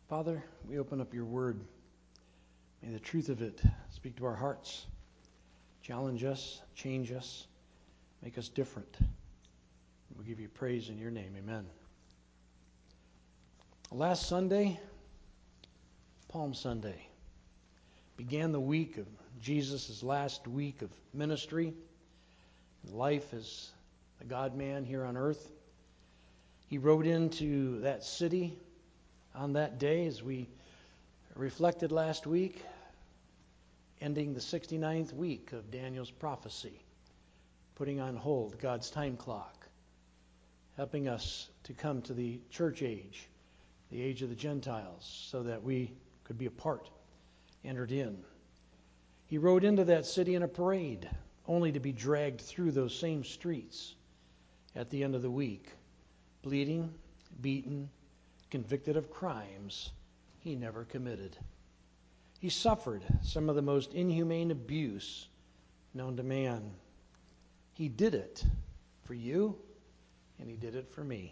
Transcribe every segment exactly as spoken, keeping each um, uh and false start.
Father, we open up your word. May the truth of it speak to our hearts, challenge us, change us, make us different. We give you praise in your name. Amen. Last Sunday, Palm Sunday, began the week of Jesus' last week of ministry, life as the God-man here on earth. He rode into that city on that day, as we reflected last week, ending the sixty-ninth week of Daniel's prophecy, putting on hold God's time clock, helping us to come to the church age, the age of the Gentiles, so that we could be a part, entered in. He rode into that city in a parade, only to be dragged through those same streets at the end of the week, bleeding, beaten, convicted of crimes he never committed. He suffered some of the most inhumane abuse known to man. He did it for you, and he did it for me.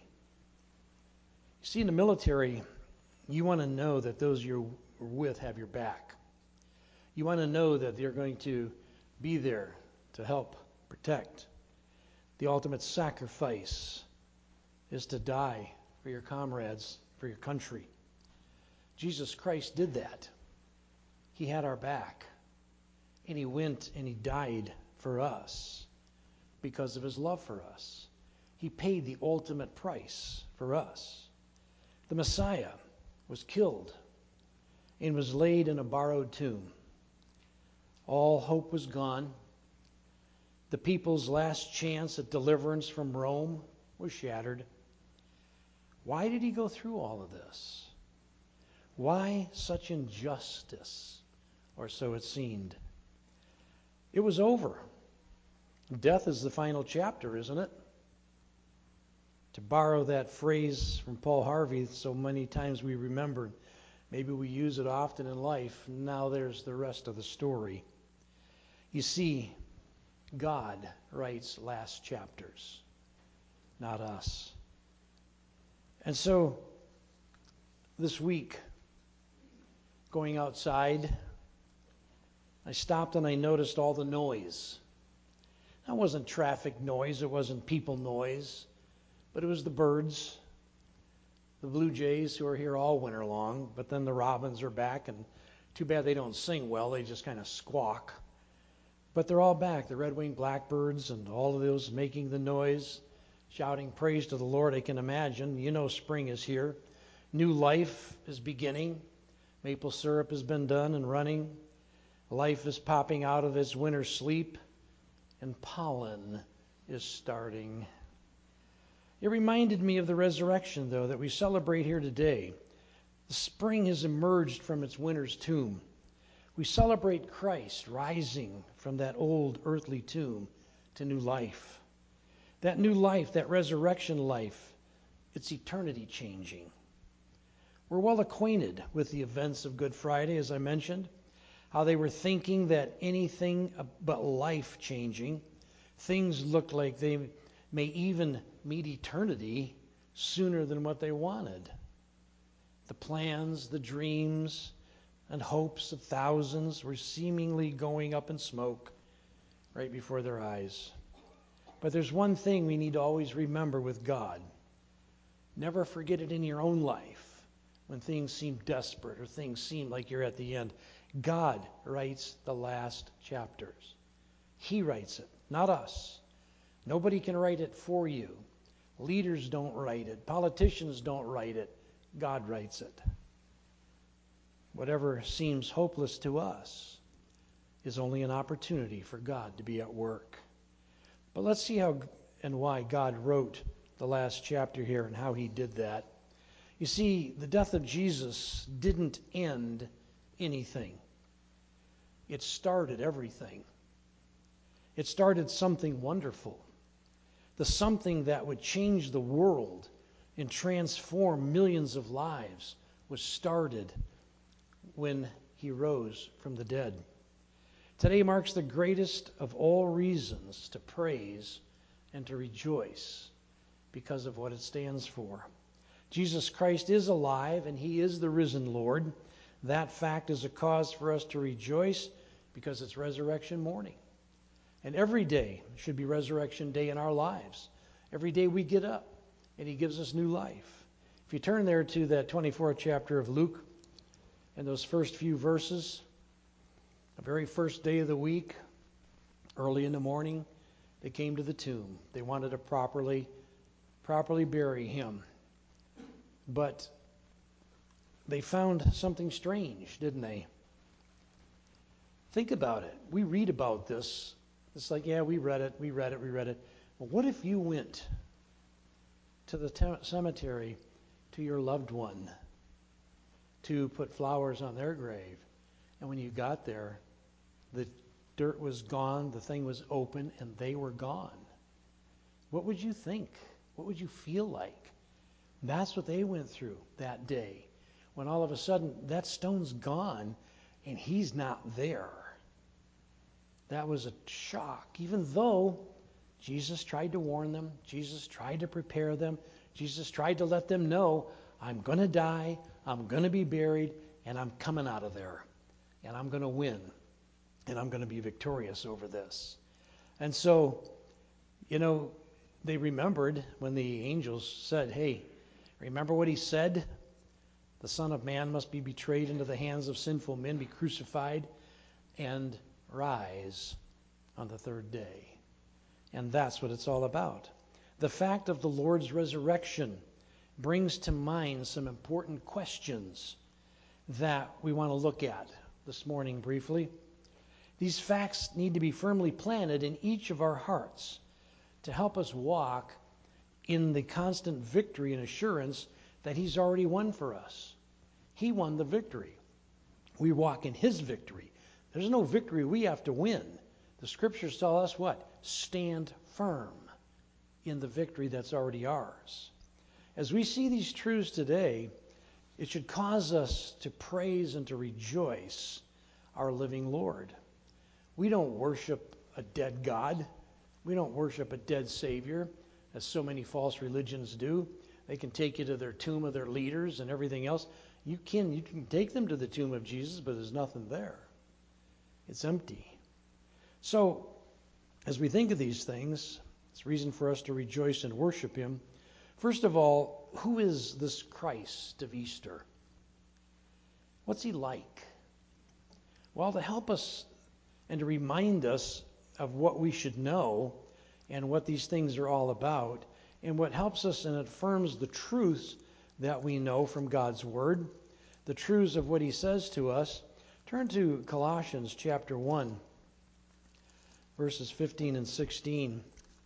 You see, in the military, you want to know that those you're with have your back. You want to know that they're going to be there to help protect. The ultimate sacrifice is to die for your comrades, for your country. Jesus Christ did that. He had our back. And he went and he died for us because of his love for us. He paid the ultimate price for us. The Messiah was killed and was laid in a borrowed tomb. All hope was gone. The people's last chance at deliverance from Rome was shattered. Why did he go through all of this? Why such injustice? Or so it seemed. It was over. Death is the final chapter, isn't it? To borrow that phrase from Paul Harvey, so many times we remember, maybe we use it often in life. Now there's the rest of the story. You see, God writes last chapters, not us. And so, this week, going outside, I stopped and I noticed all the noise. That wasn't traffic noise, it wasn't people noise, but it was the birds, the blue jays who are here all winter long, but then the robins are back, and too bad they don't sing well, they just kind of squawk. But they're all back, the red-winged blackbirds and all of those making the noise, shouting praise to the Lord. I can imagine. You know spring is here. New life is beginning. Maple syrup has been done and running. Life is popping out of its winter sleep. And pollen is starting. It reminded me of the resurrection, though, that we celebrate here today. The spring has emerged from its winter's tomb. We celebrate Christ rising from that old earthly tomb to new life. That new life, that resurrection life, it's eternity changing. We're well acquainted with the events of Good Friday, as I mentioned, how they were thinking that anything but life changing, things looked like they may even meet eternity sooner than what they wanted. The plans, the dreams, and hopes of thousands were seemingly going up in smoke right before their eyes. But there's one thing we need to always remember with God. Never forget it in your own life when things seem desperate or things seem like you're at the end. God writes the last chapters. He writes it, not us. Nobody can write it for you. Leaders don't write it. Politicians don't write it. God writes it. Whatever seems hopeless to us is only an opportunity for God to be at work. But let's see how and why God wrote the last chapter here and how he did that. You see, the death of Jesus didn't end anything. It started everything. It started something wonderful. The something that would change the world and transform millions of lives was started when he rose from the dead. Today marks the greatest of all reasons to praise and to rejoice because of what it stands for. Jesus Christ is alive and he is the risen Lord. That fact is a cause for us to rejoice because it's resurrection morning. And every day should be resurrection day in our lives. Every day we get up and he gives us new life. If you turn there to that twenty-fourth chapter of Luke and those first few verses, the very first day of the week, early in the morning, they came to the tomb. They wanted to properly, properly bury him. But they found something strange, didn't they? Think about it. We read about this. It's like, yeah, we read it, we read it, we read it. But what if you went to the te- cemetery to your loved one to put flowers on their grave, and when you got there, the dirt was gone, the thing was open, and they were gone? What would you think? What would you feel like? That's what they went through that day, when all of a sudden that stone's gone and he's not there. That was a shock, even though Jesus tried to warn them, Jesus tried to prepare them, Jesus tried to let them know, I'm going to die, I'm going to be buried, and I'm coming out of there, and I'm going to win, and I'm going to be victorious over this. And so, you know, they remembered when the angels said, hey, remember what he said? The Son of Man must be betrayed into the hands of sinful men, be crucified, and rise on the third day. And that's what it's all about. The fact of the Lord's resurrection brings to mind some important questions that we want to look at this morning briefly. These facts need to be firmly planted in each of our hearts to help us walk in the constant victory and assurance that he's already won for us. He won the victory. We walk in his victory. There's no victory we have to win. The scriptures tell us what? Stand firm in the victory that's already ours. As we see these truths today, it should cause us to praise and to rejoice our living Lord. We don't worship a dead God. We don't worship a dead Savior, as so many false religions do. They can take you to their tomb of their leaders and everything else. You can, you can take them to the tomb of Jesus, but there's nothing there. It's empty. So, as we think of these things, it's reason for us to rejoice and worship him. First of all, who is this Christ of Easter? What's he like? Well, to help us and to remind us of what we should know and what these things are all about, and what helps us and affirms the truths that we know from God's Word, the truths of what he says to us, turn to Colossians chapter one, verses fifteen and sixteen.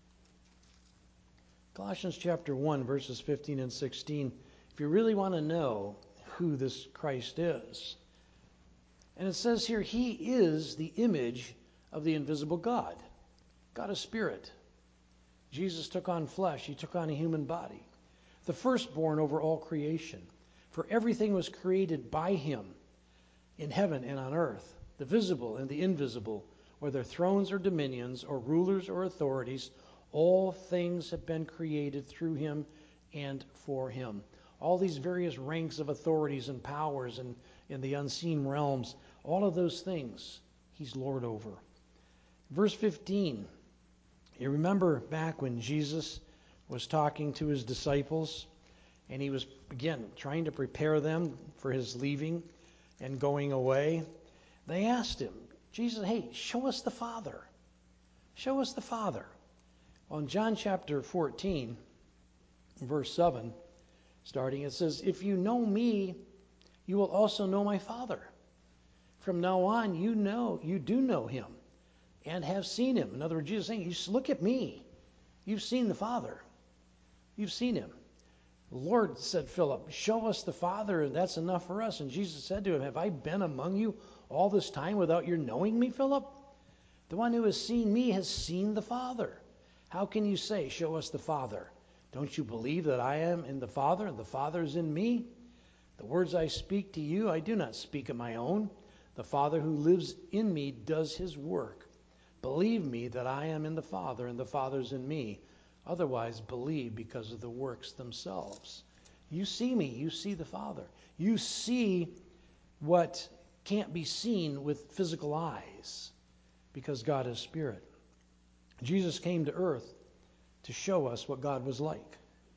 Colossians chapter one, verses fifteen and sixteen, if you really want to know who this Christ is. And it says here, he is the image of the invisible God. God is spirit. Jesus took on flesh. He took on a human body. The firstborn over all creation. For everything was created by him in heaven and on earth, the visible and the invisible, whether thrones or dominions or rulers or authorities, all things have been created through him and for him. All these various ranks of authorities and powers and in the unseen realms, all of those things he's Lord over. Verse fifteen, you remember back when Jesus was talking to his disciples, and he was, again, trying to prepare them for his leaving and going away. They asked him, Jesus, hey, show us the Father. Show us the Father. Well, in John chapter fourteen, verse seven, starting, it says, if you know me, you will also know my Father. From now on, you know, you do know him and have seen him. In other words, Jesus is saying, you look at me. You've seen the Father. You've seen him. The Lord said, Philip, show us the Father, and that's enough for us. And Jesus said to him, have I been among you all this time without your knowing me, Philip? The one who has seen me has seen the Father. How can you say, show us the Father? Don't you believe that I am in the Father, and the Father is in me? The words I speak to you, I do not speak of my own. The Father who lives in me does his work. Believe me that I am in the Father, and the Father is in me. Otherwise, believe because of the works themselves. You see me, you see the Father. You see what can't be seen with physical eyes because God is spirit. Jesus came to earth to show us what God was like.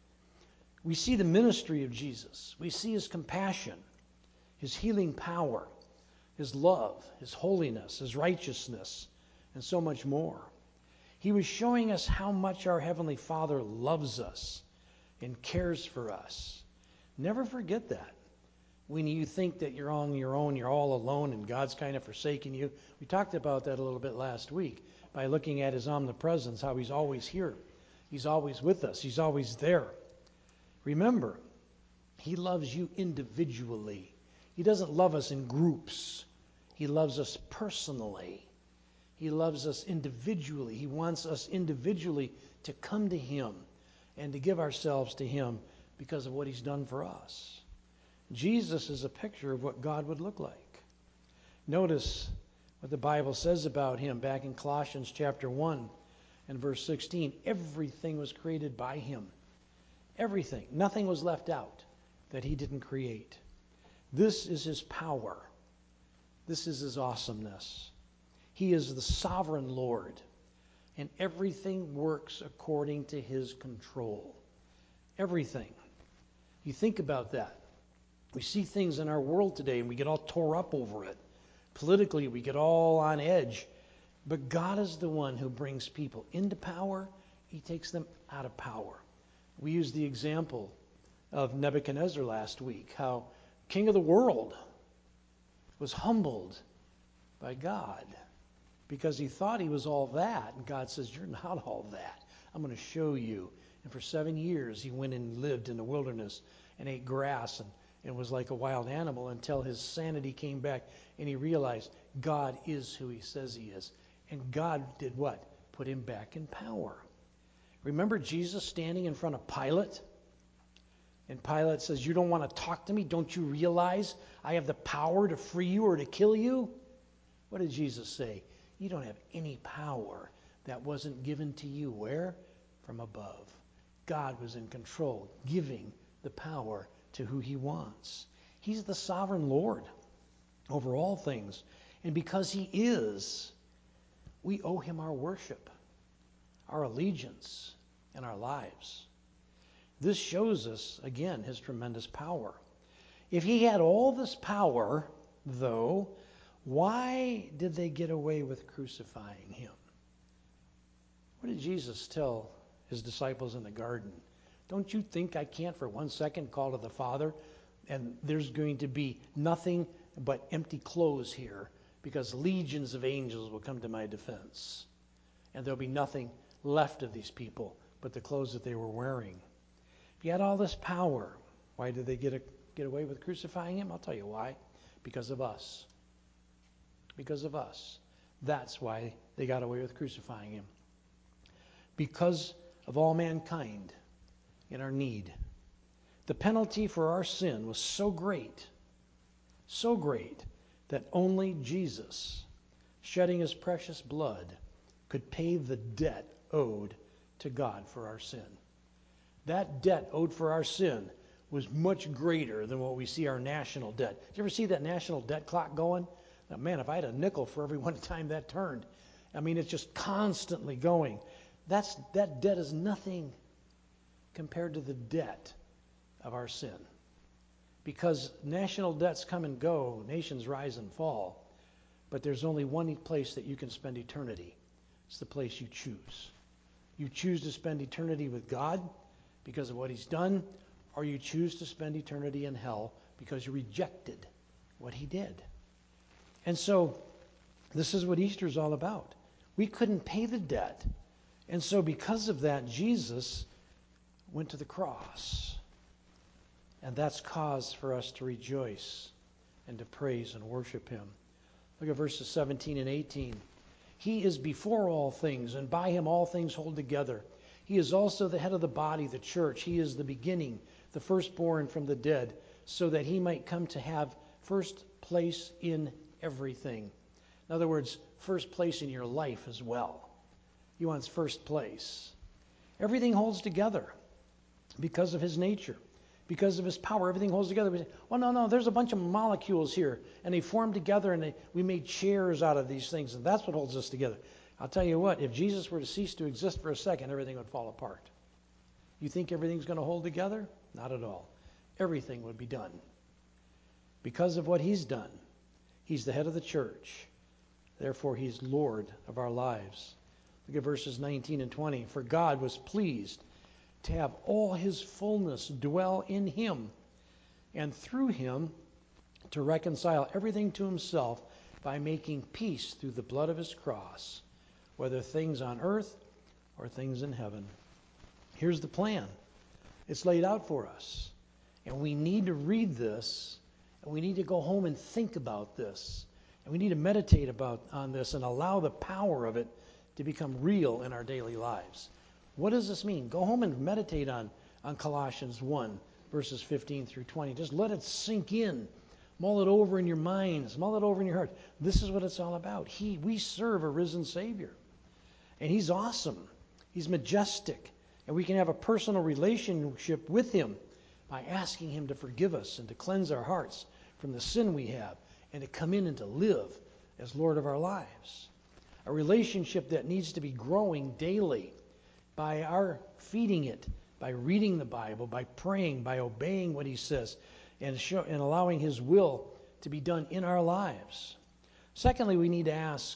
We see the ministry of Jesus. We see his compassion, his healing power, his love, his holiness, his righteousness, and so much more. He was showing us how much our Heavenly Father loves us and cares for us. Never forget that. When you think that you're on your own, you're all alone, and God's kind of forsaken you. We talked about that a little bit last week by looking at his omnipresence, how he's always here. He's always with us. He's always there. Remember, he loves you individually. He doesn't love us in groups. He loves us personally. He loves us individually. He wants us individually to come to him and to give ourselves to him because of what he's done for us. Jesus is a picture of what God would look like. Notice what the Bible says about him back in Colossians chapter one and verse sixteen. Everything was created by him. Everything. Nothing was left out that he didn't create. This is his power. This is his awesomeness. He is the sovereign Lord, and everything works according to his control. Everything. You think about that. We see things in our world today and we get all tore up over it. Politically, we get all on edge. But God is the one who brings people into power. He takes them out of power. We used the example of Nebuchadnezzar last week, how king of the world was humbled by God because he thought he was all that. And God says, you're not all that. I'm going to show you. And for seven years, he went and lived in the wilderness and ate grass and, and was like a wild animal until his sanity came back and he realized God is who he says he is. And God did what? Put him back in power. Remember Jesus standing in front of Pilate? And Pilate says, you don't want to talk to me? Don't you realize I have the power to free you or to kill you? What did Jesus say? You don't have any power that wasn't given to you. Where? From above. God was in control, giving the power to who he wants. He's the sovereign Lord over all things. And because he is, we owe him our worship, our allegiance, and our lives. This shows us, again, his tremendous power. If he had all this power, though, why did they get away with crucifying him? What did Jesus tell his disciples in the garden? Don't you think I can't for one second call to the Father and there's going to be nothing but empty clothes here because legions of angels will come to my defense and there'll be nothing left of these people but the clothes that they were wearing. If he had all this power, why did they get a, get away with crucifying him? I'll tell you why. Because of us. Because of us. That's why they got away with crucifying him. Because of all mankind in our need. The penalty for our sin was so great, so great, that only Jesus, shedding his precious blood, could pay the debt owed to God for our sin. That debt owed for our sin was much greater than what we see our national debt. Did you ever see that national debt clock going? Now, man, if I had a nickel for every one time that turned, I mean, it's just constantly going. That's, that debt is nothing compared to the debt of our sin. Because national debts come and go, nations rise and fall, but there's only one place that you can spend eternity. It's the place you choose. You choose to spend eternity with God because of what he's done, or you choose to spend eternity in hell because you rejected what he did. And so this is what Easter is all about. We couldn't pay the debt. And so because of that, Jesus went to the cross. And that's cause for us to rejoice and to praise and worship him. Look at verses seventeen and eighteen. He is before all things, and by him all things hold together. He is also the head of the body, the church. He is the beginning, the firstborn from the dead, so that he might come to have first place in everything. In other words, first place in your life as well. He wants first place. Everything holds together because of his nature, Because of his power, everything holds together. We say, well, no, no, there's a bunch of molecules here, and they form together, and they, we made chairs out of these things, and that's what holds us together. I'll tell you what, if Jesus were to cease to exist for a second, everything would fall apart. You think everything's going to hold together? Not at all. Everything would be done. Because of what he's done, he's the head of the church. Therefore, he's Lord of our lives. Look at verses nineteen and twenty. For God was pleased to have all his fullness dwell in him, and through him to reconcile everything to himself by making peace through the blood of his cross, whether things on earth or things in heaven. Here's the plan. It's laid out for us. And we need to read this, and we need to go home and think about this. And we need to meditate about on this and allow the power of it to become real in our daily lives. What does this mean? Go home and meditate on, on Colossians one, verses fifteen through twenty. Just let it sink in. Mull it over in your minds. Mull it over in your heart. This is what it's all about. He, we serve a risen Savior. And he's awesome. He's majestic. And we can have a personal relationship with him by asking him to forgive us and to cleanse our hearts from the sin we have and to come in and to live as Lord of our lives. A relationship that needs to be growing daily by our feeding it, by reading the Bible, by praying, by obeying what he says, and, show, and allowing his will to be done in our lives. Secondly, we need to ask,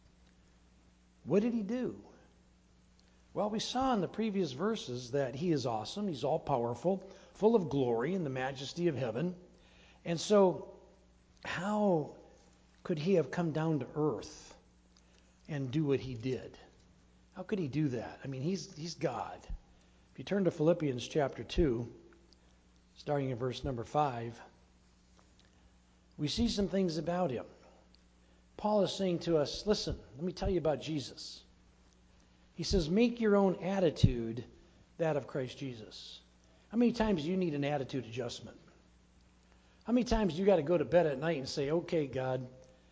what did he do? Well, we saw in the previous verses that he is awesome, he's all-powerful, full of glory and the majesty of heaven. And so, how could he have come down to earth and do what he did? How could he do that? I mean, he's he's God. If you turn to Philippians chapter two, starting in verse number five, we see some things about him. Paul is saying to us, listen, let me tell you about Jesus. He says, make your own attitude that of Christ Jesus. How many times do you need an attitude adjustment? How many times do you got to go to bed at night and say, okay, God,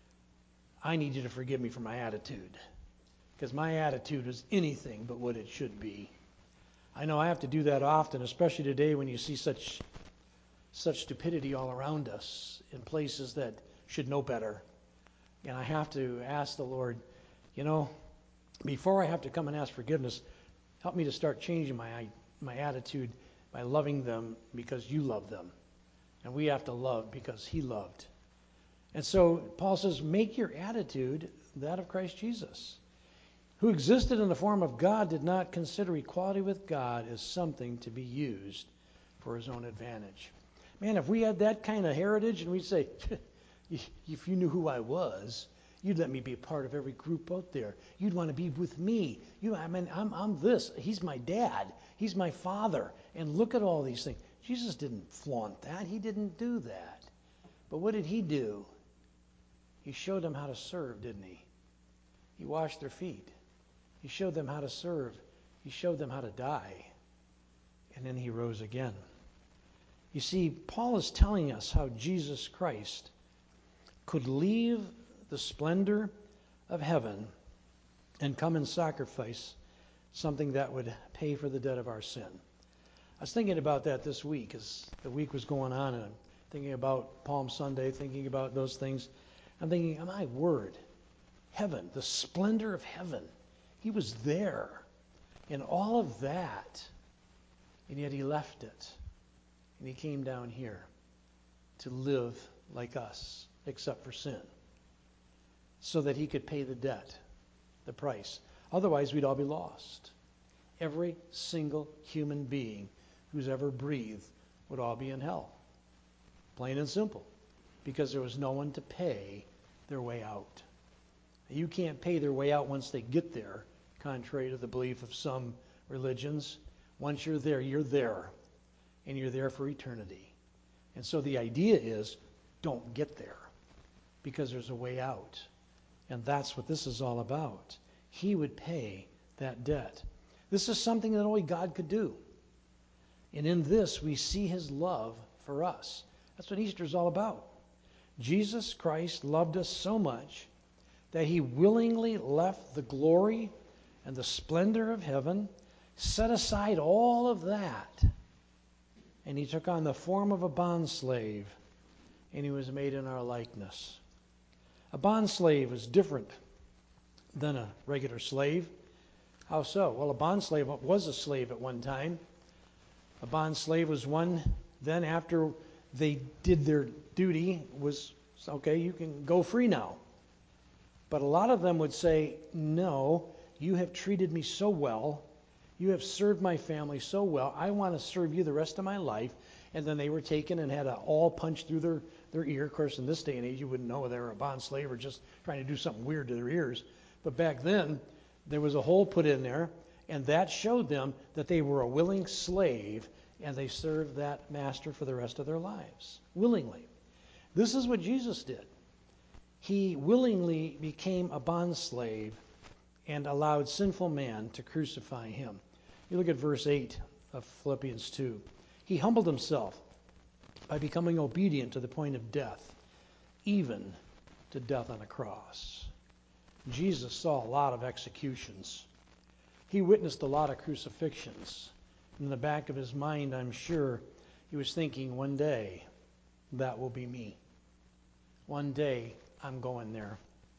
I need you to forgive me for my attitude, because my attitude is anything but what it should be. I know I have to do that often, especially today when you see such such stupidity all around us in places that should know better. And I have to ask the Lord, you know, before I have to come and ask forgiveness, help me to start changing my my attitude by loving them because you love them. And we have to love because he loved. And so Paul says, make your attitude that of Christ Jesus, who existed in the form of God, did not consider equality with God as something to be used for his own advantage. Man, if we had that kind of heritage and we'd say, if you knew who I was, you'd let me be a part of every group out there. You'd want to be with me. You, I mean, I'm, I'm this. He's my dad. He's my father. And look at all these things. Jesus didn't flaunt that. He didn't do that. But what did he do? He showed them how to serve, didn't he? He washed their feet. He showed them how to serve. He showed them how to die. And then he rose again. You see, Paul is telling us how Jesus Christ could leave the splendor of heaven and come and sacrifice something that would pay for the debt of our sin. I was thinking about that this week as the week was going on, and I'm thinking about Palm Sunday, thinking about those things. I'm thinking, my word, heaven, the splendor of heaven. He was there in all of that, and yet he left it. And he came down here to live like us, except for sin, so that he could pay the debt, the price. Otherwise, we'd all be lost. Every single human being who's ever breathed would all be in hell. Plain and simple. Because there was no one to pay their way out. You can't pay their way out once they get there, contrary to the belief of some religions. Once you're there, you're there. And you're there for eternity. And so the idea is, don't get there. Because there's a way out. And that's what this is all about. He would pay that debt. This is something that only God could do. And in this, we see his love for us. That's what Easter is all about. Jesus Christ loved us so much that he willingly left the glory and the splendor of heaven, set aside all of that, and he took on the form of a bondslave, and he was made in our likeness. A bondslave is different than a regular slave. How so? Well, a bondslave was a slave at one time. A bondslave was one, then after they did their duty, was, okay, you can go free now. But a lot of them would say, no, you have treated me so well, you have served my family so well, I want to serve you the rest of my life. And then they were taken and had a awl punched through their, their ear. Of course, in this day and age, you wouldn't know whether they were a bond slave or just trying to do something weird to their ears. But back then, there was a hole put in there, and that showed them that they were a willing slave, and they served that master for the rest of their lives, willingly. This is what Jesus did. He willingly became a bond slave and allowed sinful man to crucify him. You look at verse eight of Philippians two. He humbled himself by becoming obedient to the point of death, even to death on a cross. Jesus saw a lot of executions. He witnessed a lot of crucifixions. In the back of his mind, I'm sure, he was thinking, one day, that will be me. One day, I'm going there.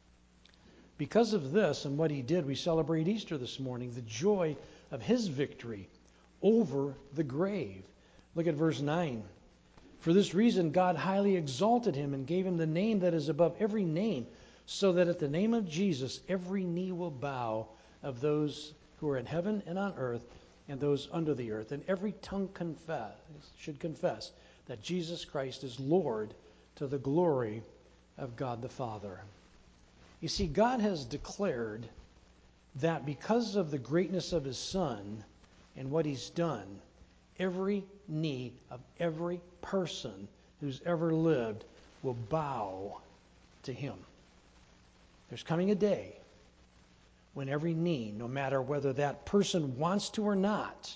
Because of this and what he did, we celebrate Easter this morning, the joy of his victory over the grave. Look at verse nine. For this reason, God highly exalted him and gave him the name that is above every name, so that at the name of Jesus, every knee will bow of those who are in heaven and on earth and those under the earth, and every tongue confess, should confess that Jesus Christ is Lord, to the glory of God the Father. You see, God has declared that because of the greatness of his Son and what he's done, every knee of every person who's ever lived will bow to him. There's coming a day when every knee, no matter whether that person wants to or not,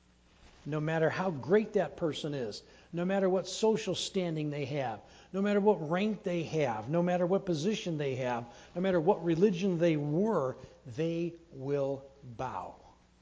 no matter how great that person is, no matter what social standing they have, no matter what rank they have, no matter what position they have, no matter what religion they were, they will bow.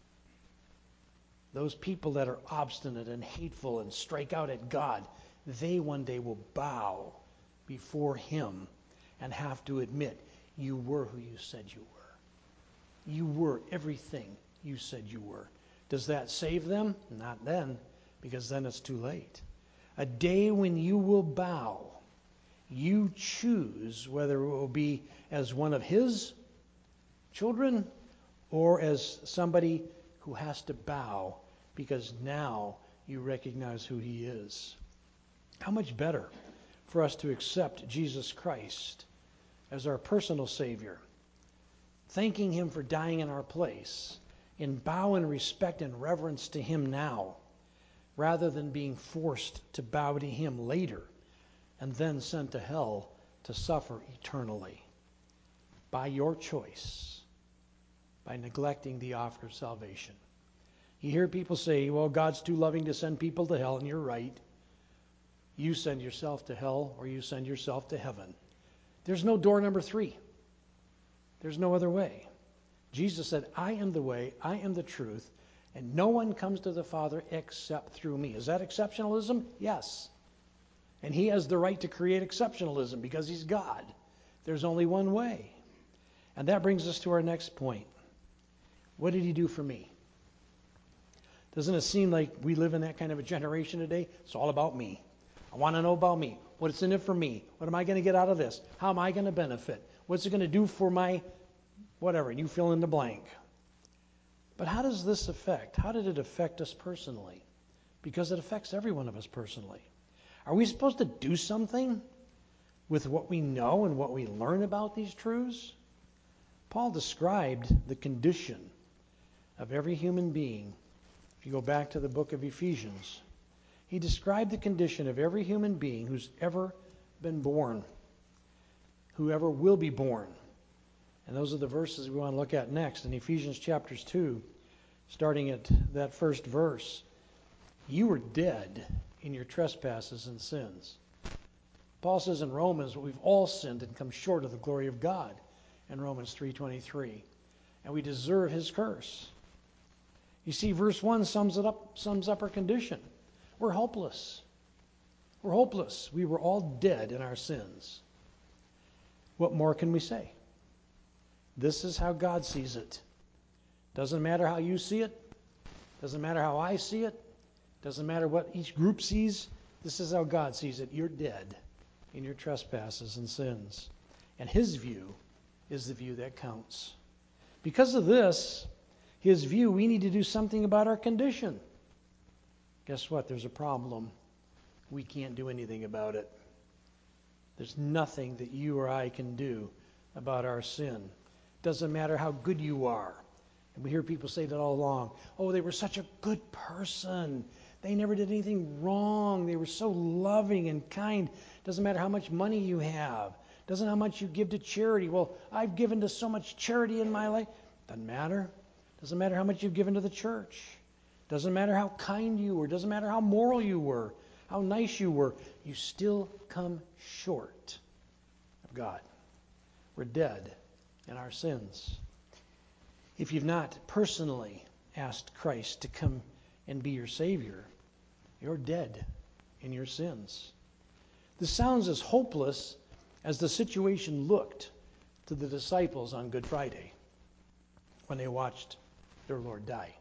Those people that are obstinate and hateful and strike out at God, they one day will bow before him and have to admit, you were who you said you were. You were everything you said you were. Does that save them? Not then, because then it's too late. A day when you will bow. You choose whether it will be as one of his children or as somebody who has to bow because now you recognize who he is. How much better for us to accept Jesus Christ as our personal Savior, thanking him for dying in our place, and bow in respect and reverence to him now, rather than being forced to bow to him later and then sent to hell to suffer eternally by your choice, by neglecting the offer of salvation. You hear people say, well, God's too loving to send people to hell, and you're right. You send yourself to hell or you send yourself to heaven. There's no door number three. There's no other way. Jesus said, I am the way, I am the truth, and no one comes to the Father except through me. Is that exceptionalism? Yes. And he has the right to create exceptionalism because he's God. There's only one way. And that brings us to our next point. What did he do for me? Doesn't it seem like we live in that kind of a generation today? It's all about me. I want to know about me. What's in it for me? What am I going to get out of this? How am I going to benefit? What's it going to do for my whatever? You fill in the blank. But how does this affect? How did it affect us personally? Because it affects every one of us personally. Are we supposed to do something with what we know and what we learn about these truths? Paul described the condition of every human being. If you go back to the book of Ephesians, he described the condition of every human being who's ever been born, whoever will be born. And those are the verses we want to look at next in Ephesians chapters two, starting at that first verse. You were dead in your trespasses and sins. Paul says in Romans, we've all sinned and come short of the glory of God in Romans three twenty-three. And we deserve his curse. You see, verse one sums it up, sums up our condition. We're hopeless. We're hopeless. We were all dead in our sins. What more can we say? This is how God sees it. Doesn't matter how you see it. Doesn't matter how I see it. Doesn't matter what each group sees. This is how God sees it. You're dead in your trespasses and sins. And his view is the view that counts. Because of this, his view, we need to do something about our condition. Guess what? There's a problem. We can't do anything about it. There's nothing that you or I can do about our sin. Doesn't matter how good you are. And we hear people say that all along. Oh, they were such a good person. They never did anything wrong. They were so loving and kind. Doesn't matter how much money you have. Doesn't how much you give to charity. Well, I've given to so much charity in my life. Doesn't matter. Doesn't matter how much you've given to the church. Doesn't matter how kind you were. Doesn't matter how moral you were. How nice you were. You still come short of God. We're dead in our sins. If you've not personally asked Christ to come and be your Savior, you're dead in your sins. This sounds as hopeless as the situation looked to the disciples on Good Friday when they watched their Lord die.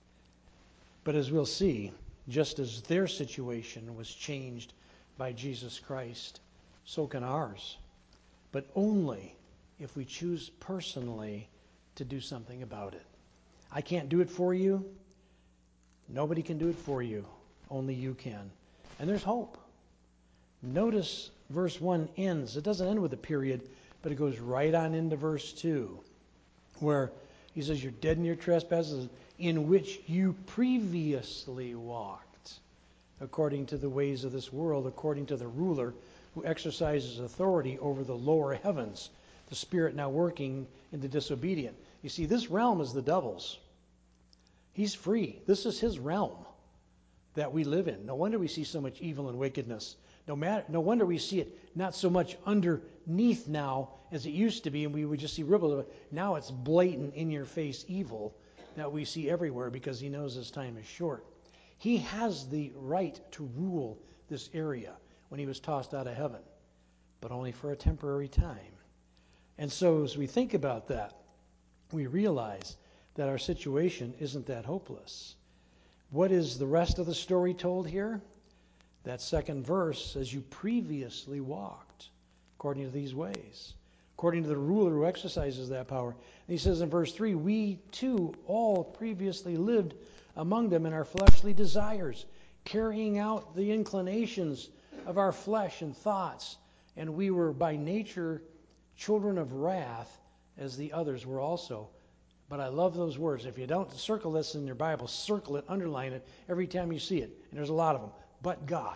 But as we'll see, just as their situation was changed by Jesus Christ, so can ours. But only if we choose personally to do something about it. I can't do it for you. Nobody can do it for you. Only you can. And there's hope. Notice verse one ends. It doesn't end with a period, but it goes right on into verse two, where he says, you're dead in your trespasses, in which you previously walked, according to the ways of this world, according to the ruler who exercises authority over the lower heavens, the spirit now working in the disobedient. You see, this realm is the devil's. He's free. This is his realm that we live in. No wonder we see so much evil and wickedness. No matter, no wonder we see it not so much underneath now as it used to be, and we would just see ripples of it. Now it's blatant, in-your-face evil that we see everywhere because he knows his time is short. He has the right to rule this area when he was tossed out of heaven, but only for a temporary time. And so as we think about that, we realize that our situation isn't that hopeless. What is the rest of the story told here? That second verse says, you previously walked according to these ways, according to the ruler who exercises that power. And he says in verse three, we too all previously lived among them in our fleshly desires, carrying out the inclinations of our flesh and thoughts. And we were by nature children of wrath, as the others were also. But I love those words. If you don't circle this in your Bible, circle it, underline it every time you see it. And there's a lot of them. But God.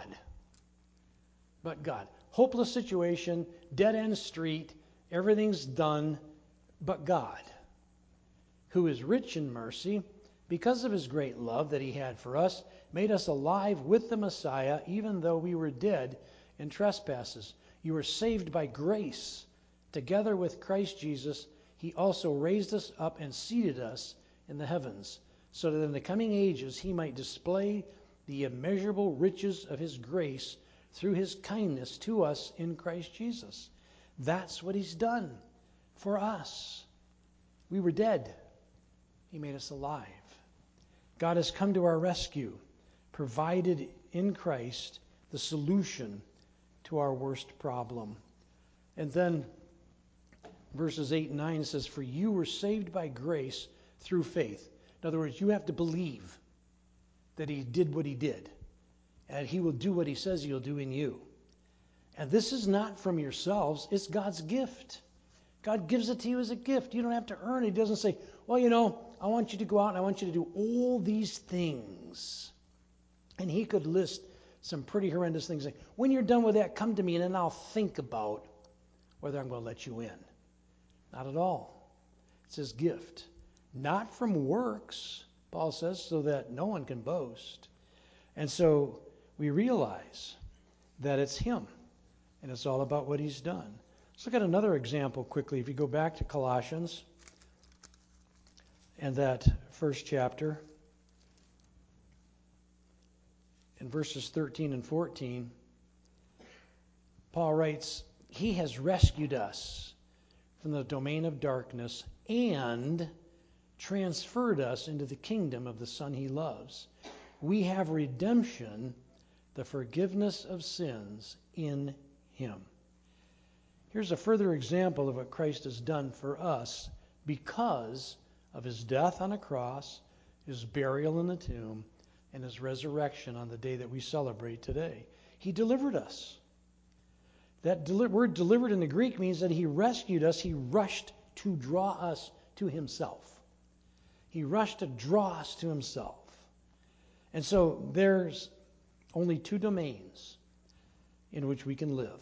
But God. Hopeless situation, dead-end street, everything's done, but God, who is rich in mercy, because of his great love that he had for us, made us alive with the Messiah, even though we were dead in trespasses. You were saved by grace. Together with Christ Jesus, he also raised us up and seated us in the heavens, so that in the coming ages he might display the immeasurable riches of his grace through his kindness to us in Christ Jesus. That's what he's done for us. We were dead. He made us alive. God has come to our rescue, provided in Christ the solution to our worst problem. And then verses eight and nine says, for you were saved by grace through faith. In other words, you have to believe that he did what he did, and he will do what he says he'll do in you. And this is not from yourselves, it's God's gift. God gives it to you as a gift. You don't have to earn it. He doesn't say, well, you know, I want you to go out and I want you to do all these things. And he could list some pretty horrendous things. Like, when you're done with that, come to me and then I'll think about whether I'm going to let you in. Not at all. It's his gift. Not from works, Paul says, so that no one can boast. And so we realize that it's him, and it's all about what he's done. Let's look at another example quickly. If you go back to Colossians and that first chapter, in verses thirteen and fourteen, Paul writes, He has rescued us from the domain of darkness and transferred us into the kingdom of the Son He loves. We have redemption, the forgiveness of sins in Him. Here's a further example of what Christ has done for us because of His death on a cross, His burial in the tomb, and His resurrection on the day that we celebrate today. He delivered us. That deli- word delivered in the Greek means that He rescued us. He rushed to draw us to Himself. He rushed to draw us to Himself. And so there's only two domains in which we can live.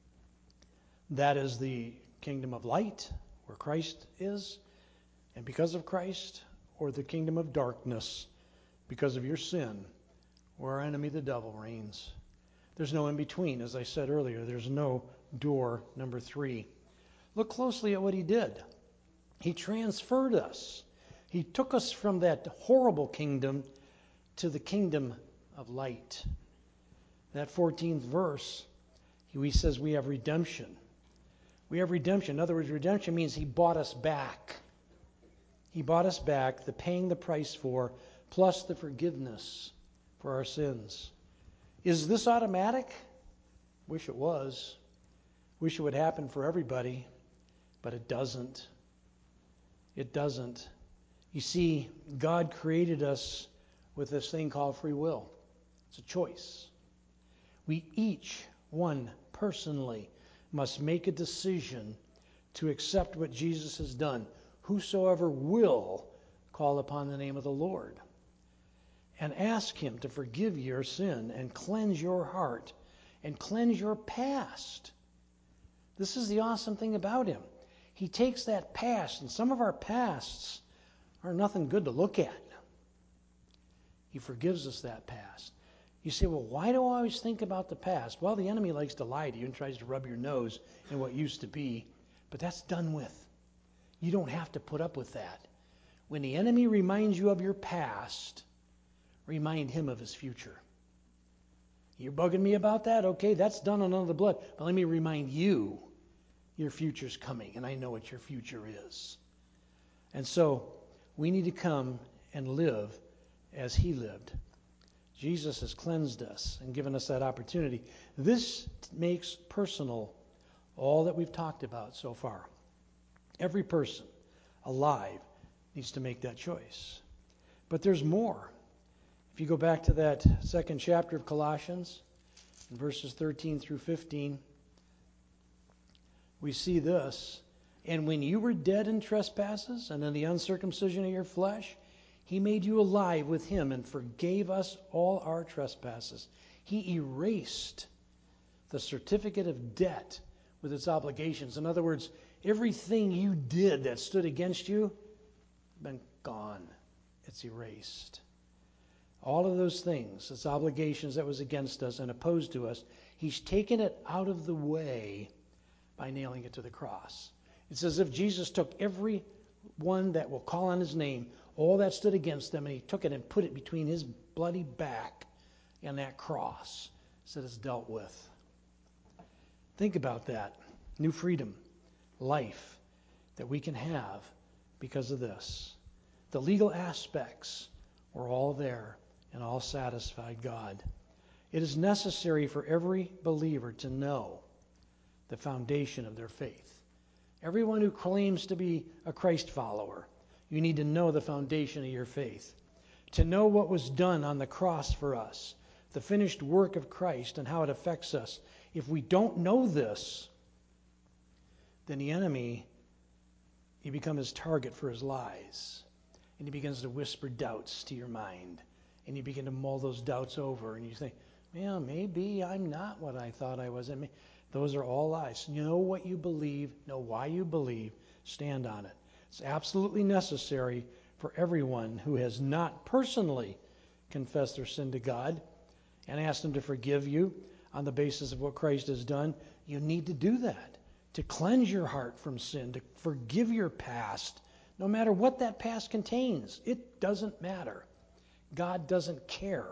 That is the kingdom of light, where Christ is, and because of Christ, or the kingdom of darkness, because of your sin, where our enemy the devil reigns. There's no in between, as I said earlier. There's no door number three. Look closely at what He did. He transferred us. He took us from that horrible kingdom to the kingdom of light. That fourteenth verse, He says we have redemption. We have redemption. In other words, redemption means He bought us back. He bought us back, the paying the price for, plus the forgiveness for our sins. Is this automatic? Wish it was. Wish it would happen for everybody, but it doesn't. It doesn't. You see, God created us with this thing called free will. It's a choice. We each, one personally, must make a decision to accept what Jesus has done. Whosoever will call upon the name of the Lord. And ask Him to forgive your sin and cleanse your heart and cleanse your past. This is the awesome thing about Him. He takes that past, and some of our pasts are nothing good to look at. He forgives us that past. You say, well, why do I always think about the past? Well, the enemy likes to lie to you and tries to rub your nose in what used to be, but that's done with. You don't have to put up with that. When the enemy reminds you of your past, remind him of his future. You're bugging me about that? Okay, that's done under the blood. But let me remind you, your future's coming, and I know what your future is. And so, we need to come and live as He lived. Jesus has cleansed us and given us that opportunity. This makes personal all that we've talked about so far. Every person alive needs to make that choice. But there's more. If you go back to that second chapter of Colossians, in verses thirteen through fifteen, we see this. And when you were dead in trespasses and in the uncircumcision of your flesh, He made you alive with Him and forgave us all our trespasses. He erased the certificate of debt with its obligations. In other words, everything you did that stood against you, been gone. It's erased. All of those things, its obligations that was against us and opposed to us, He's taken it out of the way by nailing it to the cross. It's as if Jesus took every one that will call on His name, all that stood against them, and He took it and put it between His bloody back and that cross, so that it's dealt with. Think about that. New freedom, life that we can have because of this. The legal aspects were all there and all satisfied God. It is necessary for every believer to know the foundation of their faith. Everyone who claims to be a Christ follower, you need to know the foundation of your faith. To know what was done on the cross for us, the finished work of Christ and how it affects us. If we don't know this, then the enemy, you become his target for his lies. And he begins to whisper doubts to your mind. And you begin to mull those doubts over. And you think, well, maybe I'm not what I thought I was. I mean, those are all lies. Know what you believe. Know why you believe. Stand on it. It's absolutely necessary for everyone who has not personally confessed their sin to God and asked Him to forgive you on the basis of what Christ has done. You need to do that. To cleanse your heart from sin. To forgive your past. No matter what that past contains. It doesn't matter. God doesn't care.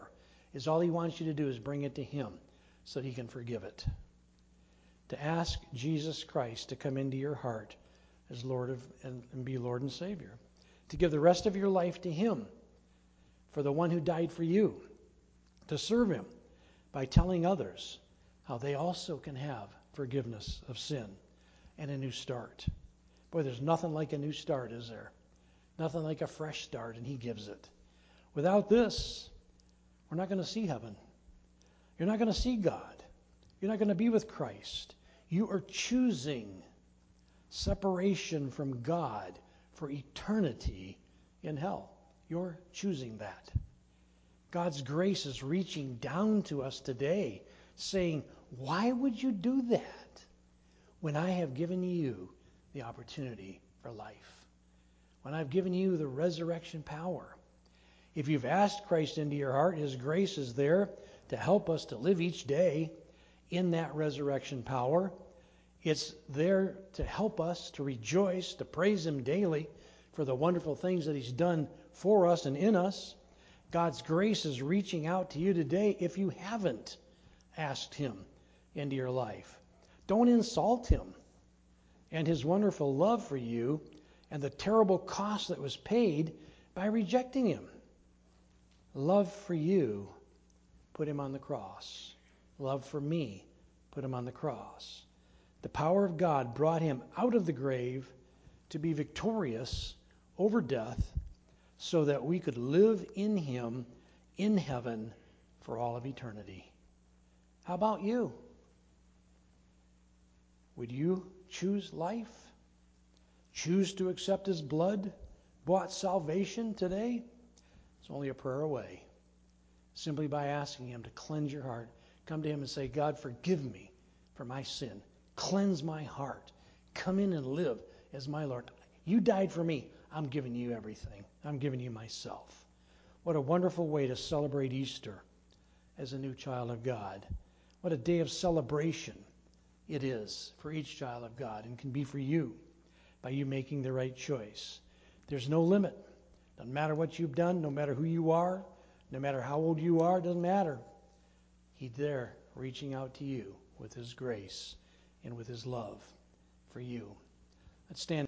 is all he wants you to do is bring it to him so that he can forgive it. To ask Jesus Christ to come into your heart as Lord of, and, and be Lord and Savior. To give the rest of your life to him for the one who died for you. To serve him by telling others how they also can have forgiveness of sin and a new start. Boy, there's nothing like a new start, is there? Nothing like a fresh start, and he gives it. Without this, we're not going to see heaven. You're not going to see God. You're not going to be with Christ. You are choosing separation from God for eternity in hell. You're choosing that. God's grace is reaching down to us today, saying, why would you do that when I have given you the opportunity for life? When I've given you the resurrection power? If you've asked Christ into your heart, his grace is there to help us to live each day in that resurrection power. It's there to help us to rejoice, to praise him daily for the wonderful things that he's done for us and in us. God's grace is reaching out to you today if you haven't asked him into your life. Don't insult him and his wonderful love for you and the terrible cost that was paid by rejecting him. Love for you put him on the cross. Love for me put him on the cross. The power of God brought him out of the grave to be victorious over death so that we could live in him in heaven for all of eternity. How about you? Would you choose life? Choose to accept his blood-bought salvation today? It's only a prayer away. Simply by asking him to cleanse your heart. Come to him and say, God, forgive me for my sin. Cleanse my heart. Come in and live as my Lord. You died for me. I'm giving you everything. I'm giving you myself. What a wonderful way to celebrate Easter as a new child of God. What a day of celebration it is for each child of God and can be for you by you making the right choice. There's no limit. Doesn't matter what you've done, no matter who you are, no matter how old you are, doesn't matter. He's there reaching out to you with his grace and with his love for you. Let's stand.